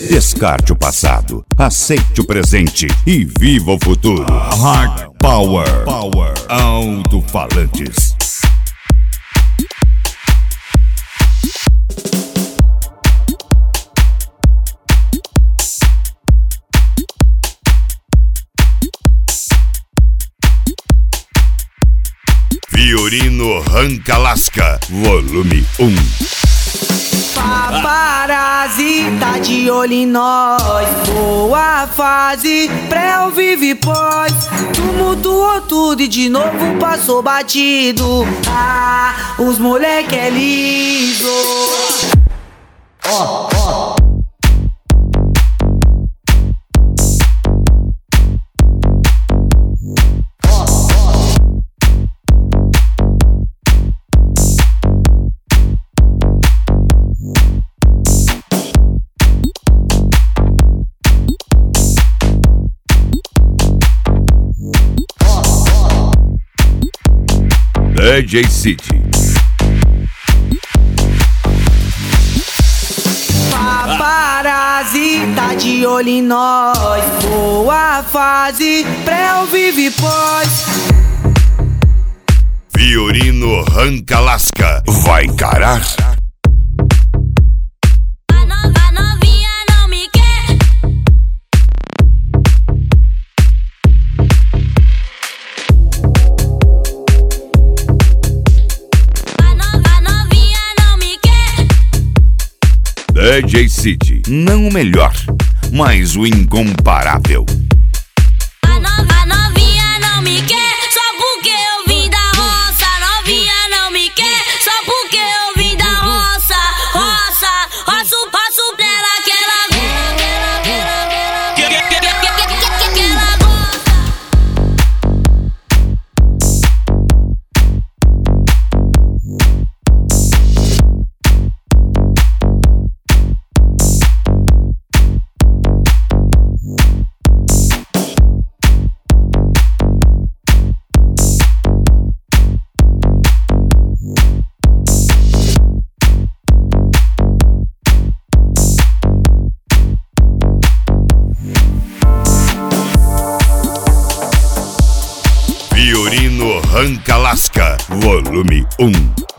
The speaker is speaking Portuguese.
Descarte o passado, aceite o presente e viva o futuro. Hard Power. Alto-falantes. Fiorino Rancalasca, volume 1. Paparazzi tá de olho em nós. Boa fase, pré ou vive pós. Tumultuou tudo e de novo passou batido. Ah, os moleque é liso. DJ City. Paparazzi tá de olho em nós. Boa fase, pré ou vive pós. Fiorino Rancalasca vai encarar. DJ City, não o melhor, mas o incomparável. A novinha não me quer, só porque eu vim da roça. A novinha não me quer, só porque eu vim da roça. Roço nela que ela Fiorino Rancalasca, volume 1.